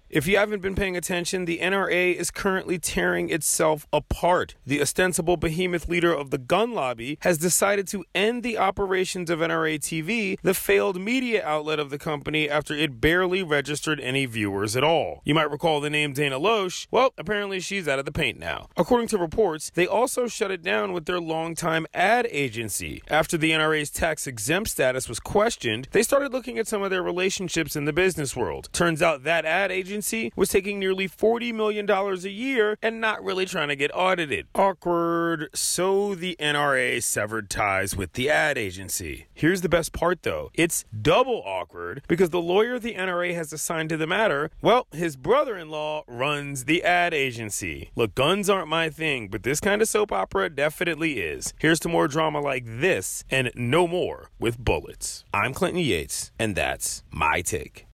If you haven't been paying attention, the NRA is currently tearing itself apart. The ostensible behemoth leader of the gun lobby has decided to end the operations of NRA TV, the failed media outlet of the company, after it barely registered any viewers at all. You might recall the name Dana Loesch. Well, apparently she's out of the paint now. According to reports, they also shut it down with their longtime ad agency. After the NRA's tax-exempt status was questioned, they started looking at some of their relationships in the business world. Turns out that ad agency was taking nearly $40 million a year and not really trying to get audited. Awkward. So the NRA severed ties with the ad agency. Here's the best part though. It's double awkward because the lawyer the NRA has assigned to the matter, well, his brother-in-law runs the ad agency. Look, guns aren't my thing, but this kind of soap opera definitely is. Here's to more drama like this and no more with bullets. I'm Clinton Yates, and that's my take.